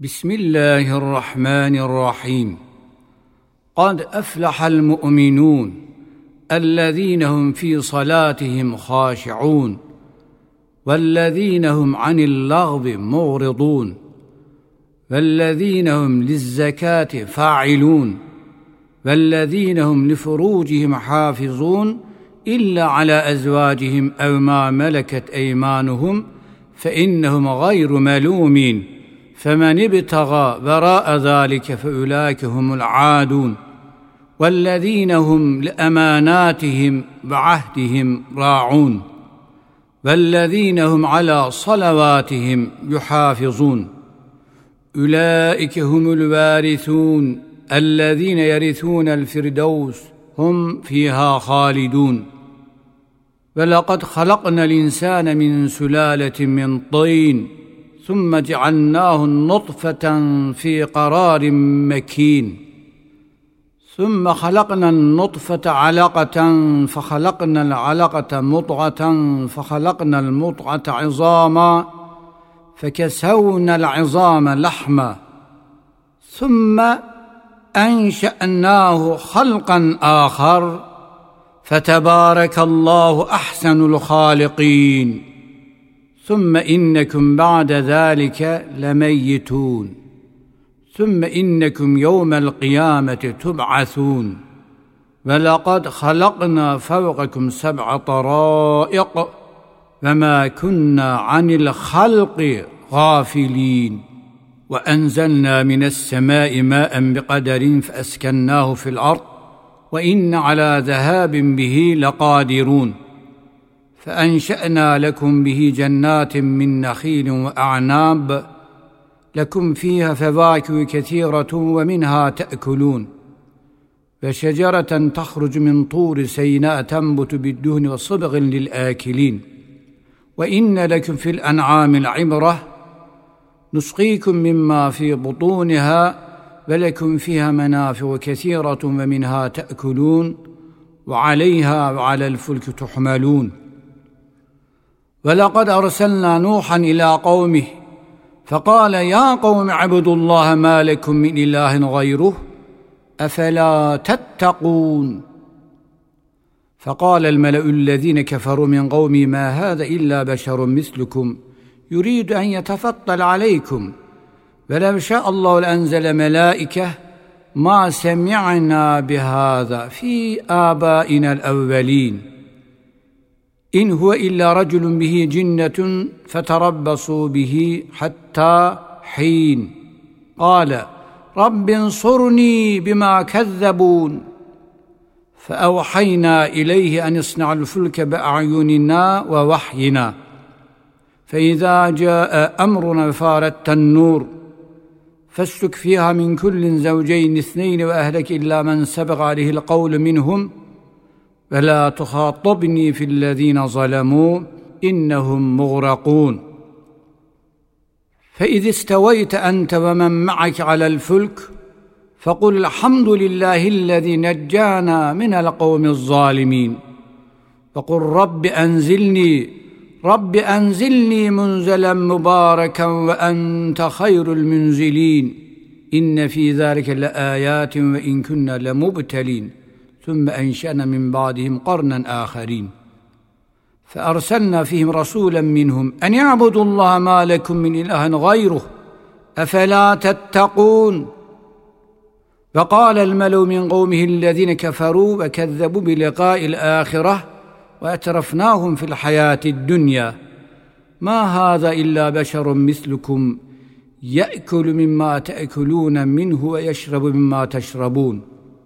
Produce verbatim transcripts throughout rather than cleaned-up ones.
بسم الله الرحمن الرحيم. قد أفلح المؤمنون الذين هم في صلاتهم خاشعون والذين هم عن اللغو معرضون والذين هم للزكاة فاعلون والذين هم لفروجهم حافظون إلا على أزواجهم أو ما ملكت أيمانهم فإنهم غير ملومين، فمن ابتغى وراء ذلك فأولئك هم العادون والذين هم لأماناتهم وعهدهم راعون والذين هم على صلواتهم يحافظون. أولئك هم الوارثون الذين يرثون الفردوس هم فيها خالدون. ولقد خلقنا الإنسان من سلالة من طين ثم جعلناه نطفة في قرار مكين ثم خلقنا النطفة علقة فخلقنا العلقة مضغة فخلقنا المضغة عظاما فكسونا العظام لحما ثم أنشأناه خلقا آخر فتبارك الله أحسن الخالقين. ثم إنكم بعد ذلك لميتون ثم إنكم يوم القيامة تبعثون. ولقد خلقنا فوقكم سبع طرائق وما كنا عن الخلق غافلين. وأنزلنا من السماء ماء بقدر فأسكناه في الأرض وإن على ذهاب به لقادرون. فأنشأنا لكم به جنات من نخيل وأعناب لكم فيها فواكه كثيرة ومنها تأكلون، وشجرة تخرج من طور سيناء تنبت بالدهن وصبغ للآكلين. وإن لكم في الأنعام العبرة نسقيكم مما في بطونها ولكم فيها منافع كثيرة ومنها تأكلون وعليها وعلى الفلك تحملون. ولقد أرسلنا نوحا إلى قومه فقال يا قوم اعبدوا الله ما لكم من إله غيره أفلا تتقون. فقال الملأ الذين كفروا من قومه ما هذا إلا بشر مثلكم يريد أن يتفضل عليكم ولو شاء الله لأنزل ملائكة ما سمعنا بهذا في آبائنا الأولين إن هو إلا رجل به جنة فتربصوا به حتى حين. قال رب انصرني بما كذبون. فأوحينا إليه أن اصنع الفلك بأعيننا ووحينا فإذا جاء أمرنا فارت النور فاسلك فيها من كل زوجين اثنين وأهلك إلا من سبق عليه القول منهم ولا تخاطبني في الذين ظلموا إنهم مغرقون. فإذ استويت أنت ومن معك على الفلك فقل الحمد لله الذي نجانا من القوم الظالمين وقل رب أنزلني رب أنزلني منزلا مباركا وأنت خير المنزلين إن في ذلك لآيات وإن كنا لمبتلين ثم أنشأنا من بعدهم قرنا آخرين فأرسلنا فيهم رسولا منهم أن يعبدوا الله ما لكم من إله غيره أفلا تتقون. وقال الملأ من قومه الذين كفروا وكذبوا بلقاء الآخرة وأترفناهم في الحياة الدنيا ما هذا إلا بشر مثلكم يأكل مما تأكلون منه ويشرب مما تشربون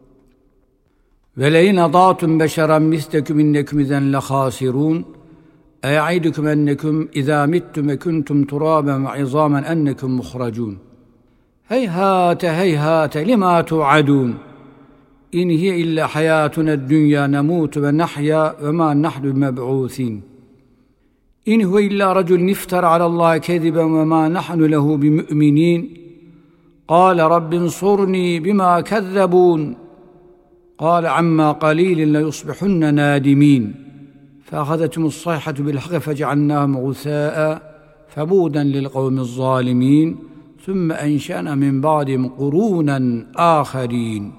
ولئن أطعتم بشرا مثلكم إنكم إذن لخاسرون. أيعدكم أنكم إذا متم كنتم ترابا وعظاما أنكم مخرجون. هيهات هيهات لما توعدون إن هي إلا حياتنا الدنيا نموت ونحيا وما نحن بمبعوثين. إن هو إلا رجل افترى على الله كذبا وما نحن له بمؤمنين. قال رب انصرني بما كذبون. قال عما قليل ليصبحن نادمين. فأخذتهم الصيحة بالحق فجعلناهم غثاء فبودا للقوم الظالمين ثم أنشأنا من بعدهم قرونا آخرين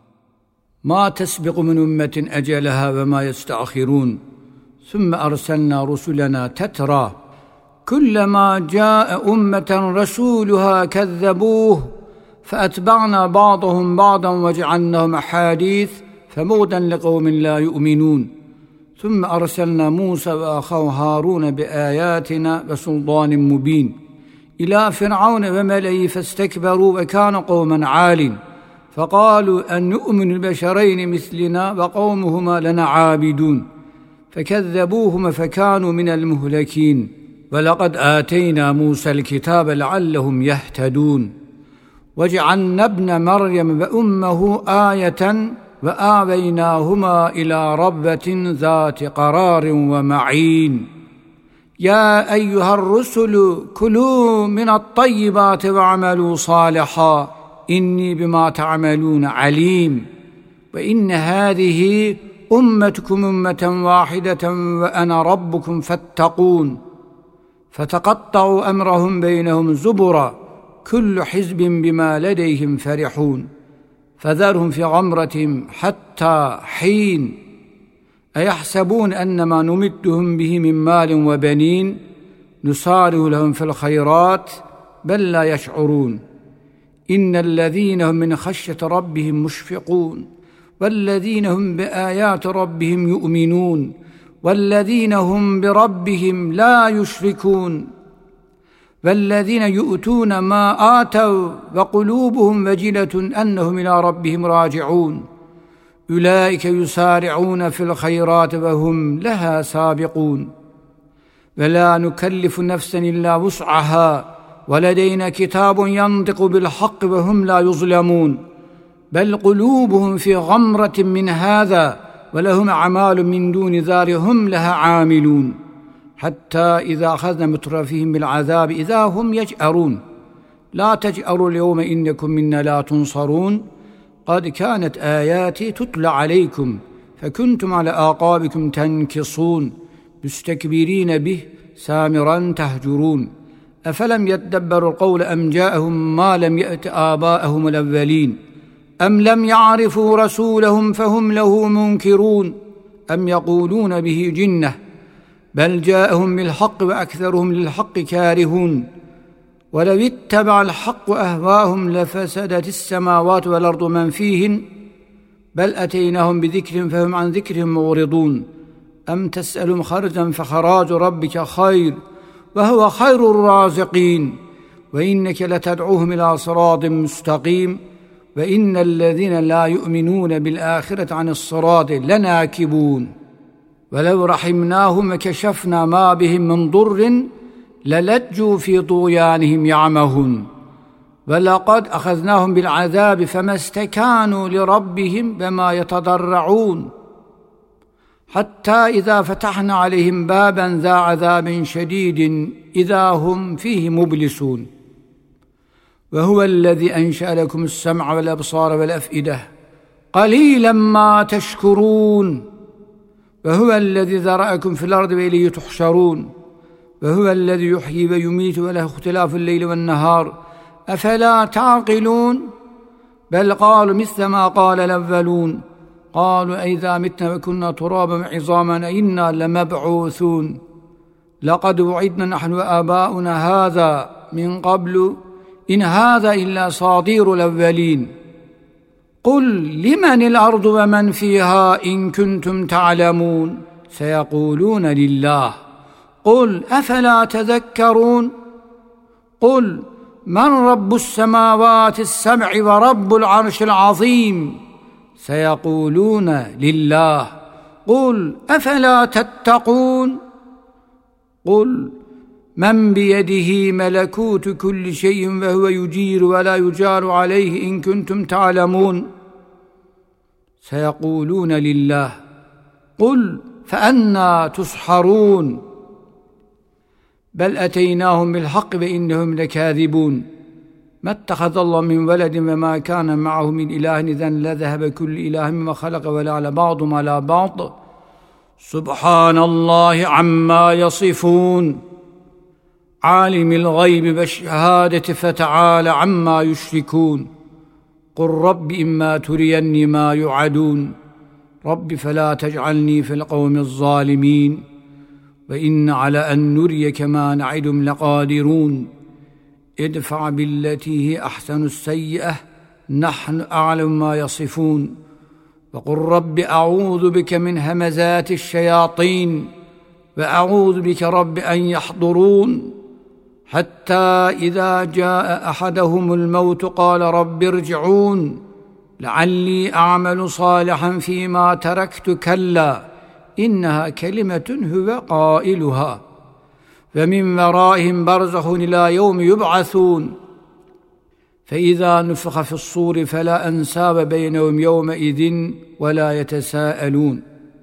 ما تسبق من أمة أجلها وما يستأخرون ثم أرسلنا رسلنا تترى كلما جاء أمة رسولها كذبوه فأتبعنا بعضهم بعضا وجعلناهم أحاديث فبعدا لقوم لا يؤمنون ثم أرسلنا موسى وأخاه هارون بآياتنا وسلطان مبين إلى فرعون وملئه فاستكبروا وكانوا قوما عالٍ فقالوا أن نؤمن البشرين مثلنا وقومهما لنا عابدون فكذبوهما فكانوا من المهلكين ولقد آتينا موسى الكتاب لعلهم يهتدون وجعلنا ابن مريم وأمه آية وآويناهما إلى ربوة ذات قرار ومعين يا أيها الرسل كلوا من الطيبات واعملوا صالحا إني بما تعملون عليم وإن هذه أمتكم أمة واحدة وأنا ربكم فاتقون فتقطعوا أمرهم بينهم زبرا كل حزب بما لديهم فرحون فذرهم في غمرتهم حتى حين أيحسبون أنما نمدهم به من مال وبنين نسارع لهم في الخيرات بل لا يشعرون إن الذين هم من خشية ربهم مشفقون والذين هم بآيات ربهم يؤمنون والذين هم بربهم لا يشركون والذين يؤتون ما آتوا وقلوبهم وجلة أنهم إلى ربهم راجعون أولئك يسارعون في الخيرات وهم لها سابقون ولا نكلف نفسا إلا وسعها ولدينا كتاب ينطق بالحق وهم لا يظلمون بل قلوبهم في غمرة من هذا ولهم أعمال من دون ذلك هم لها عاملون حتى إذا أخذنا مترفيهم بالعذاب إذا هم يجأرون لا تجأروا اليوم إنكم منا لا تنصرون قد كانت آياتي تتلى عليكم فكنتم على أعقابكم تنكصون مستكبرين به سامرا تهجرون أفلم يتدبروا القول أم جاءهم ما لم يأت آباءهم الأولين أم لم يعرفوا رسولهم فهم له منكرون أم يقولون به جنة بل جاءهم بالحق وأكثرهم للحق كارهون ولو اتبع الحق أهواءهم لفسدت السماوات والأرض من فيهن بل أتيناهم بذكر فهم عن ذكرهم معرضون أم تسألهم خرجا فخراج ربك خير وهو خير الرازقين وإنك لتدعوهم إلى صراط مستقيم وإن الذين لا يؤمنون بالآخرة عن الصراط لناكبون ولو رحمناهم وكشفنا ما بهم من ضر للجوا في طغيانهم يعمهون ولقد أخذناهم بالعذاب فما استكانوا لربهم وما يتضرعون حتى إذا فتحنا عليهم بابا ذا عذاب شديد إذا هم فيه مبلسون وهو الذي أنشأ لكم السمع والأبصار والأفئدة قليلا ما تشكرون وهو الذي ذرأكم في الأرض وإليه تحشرون وهو الذي يحيي ويميت وله اختلاف الليل والنهار أفلا تعقلون بل قالوا مثل ما قال الأولون قالوا أئذا متنا وكنا ترابا وعظاما إنا لمبعوثون لقد وعدنا نحن وآباؤنا هذا من قبل إن هذا إلا أساطير الأولين قل لمن الأرض ومن فيها إن كنتم تعلمون سيقولون لله قل أفلا تذكرون قل من رب السماوات السبع ورب العرش العظيم سيقولون لله قل أفلا تتقون قل من بيده ملكوت كل شيء وهو يجير ولا يجار عليه إن كنتم تعلمون سيقولون لله قل فأنى تسحرون بل أتيناهم بالحق وإنهم لكاذبون ما اتخذ الله من ولد وما كان معه من إله إذن لذهب كل إله مما خلق ولا على بعضهم على بعض سبحان الله عما يصفون عالم الغيب والشهادة فتعالى عما يشركون قل رب إما تريني ما يوعدون رب فلا تجعلني في القوم الظالمين وإن على أن نريك ما نعدهم لقادرون ادفع بالتي هي أحسن السيئة نحن أعلم ما يصفون وقل رب أعوذ بك من همزات الشياطين وأعوذ بك رب أن يحضرون حتى إذا جاء أحدهم الموت قال رب ارجعون لعلي أعمل صالحا فيما تركت كلا إنها كلمة هو قائلها ومن ورائهم برزخ إلى يوم يبعثون فإذا نفخ في الصور فلا أنساب بينهم يومئذ ولا يتساءلون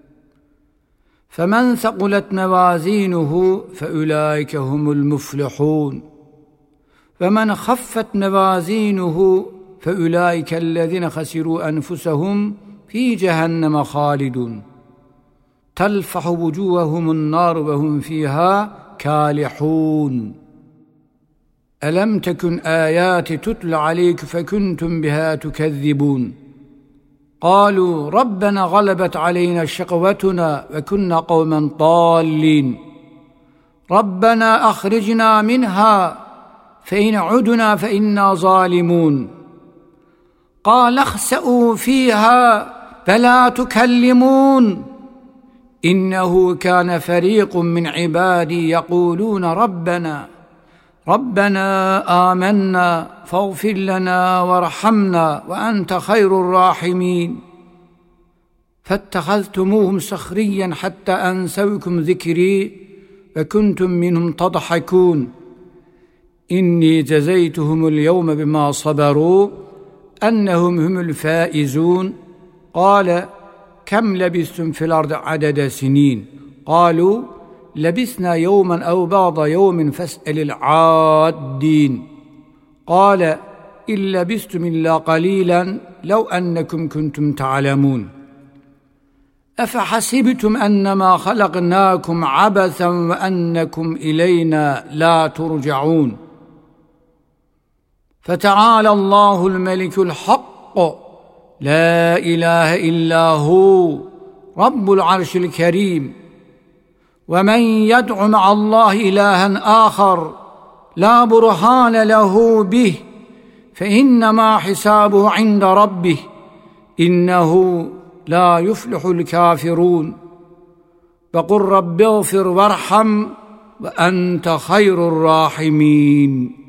فمن ثقلت موازينه فأولئك هم المفلحون ومن خفت موازينه فأولئك الذين خسروا أنفسهم في جهنم خالدون تلفح وجوههم النار وهم فيها كالحون ألم تكن آياتي تتلى عليك فكنتم بها تكذبون قالوا ربنا غلبت علينا شقوتنا وكنا قوما ضالين ربنا أخرجنا منها فإن عدنا فإنا ظالمون قال اخسئوا فيها فلا تكلمون إنه كان فريق من عبادي يقولون ربنا ربنا آمنا فاغفر لنا وارحمنا وأنت خير الراحمين فاتخذتموهم سخريا حتى أنسوكم ذكري وكنتم منهم تضحكون إني جزيتهم اليوم بما صبروا أنهم هم الفائزون قال كم لبثتم في الأرض عدد سنين قالوا لبثنا يوما أو بعض يوم فاسأل العادين قال إن لبثتم إلا قليلا لو أنكم كنتم تعلمون أفحسبتم أنما خلقناكم عبثا وأنكم إلينا لا ترجعون فتعالى الله الملك الحق لا إله إلا هو رب العرش الكريم ومن يدع مع الله إلها آخر لا برهان له به فإنما حسابه عند ربه إنه لا يفلح الكافرون وقل رب اغفر وارحم وأنت خير الراحمين